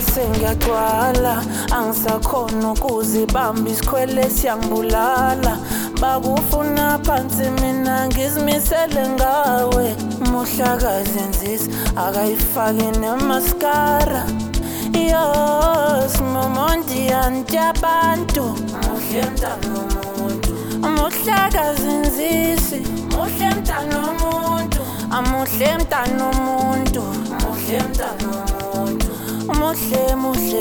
sengiyagcwala angisakhona ukuzibamba isikhwele siyangibulala bakufuna phansi mina ngizimisele ngawe muhlakazi nzisi akayifaki nemaskara Yos momonti antiabantu muhle mntana womuntu muhlakazi nzisi muhle mntana womuntu amuhle mntana womuntu muhle mntana womuntu muhle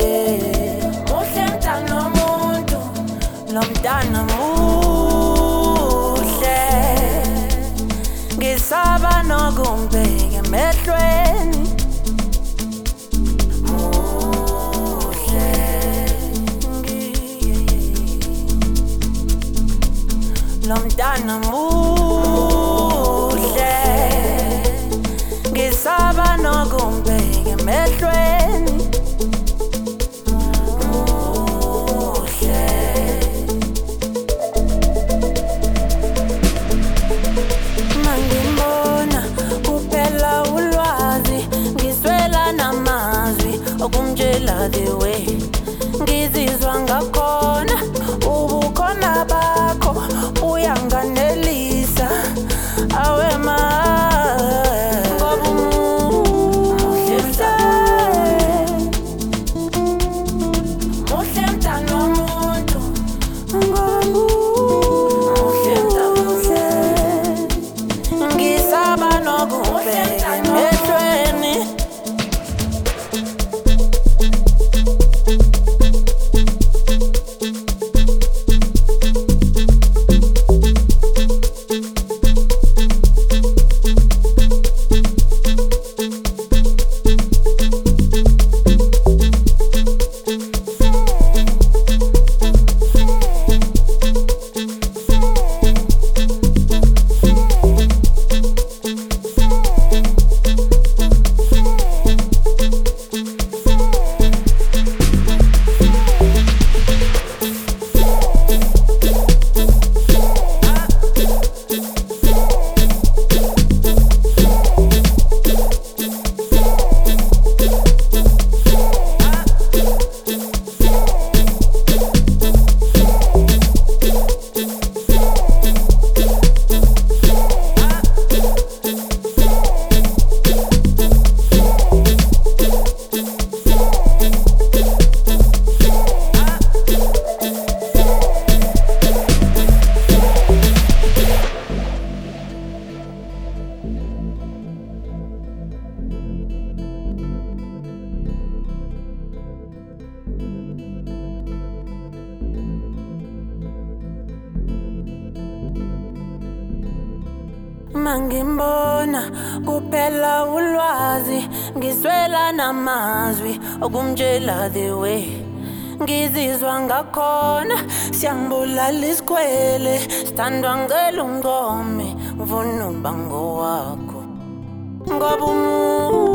mntana womuntu lo mntana muhle ngisaba nokumbeka emehlweni lo mntana muhle ngisaba nokumbeka emehlweni muhle mangimbona kuphela ulwazi ngiswela namazwi okumtshela the way ngizizwa ngakhona ubukhona bakho uyanganelisa awe ma ngoba muhle mntana womuntu muhle mntana ngisaba nokubheka emehlweni mangimbona kuphela ulwazi ngiswela namazwi okumtshela the way ngizizwa ngakhona siyangibulala isikhwele sithandwa ngicela ungqome ngifuna uba ngowakho ngoba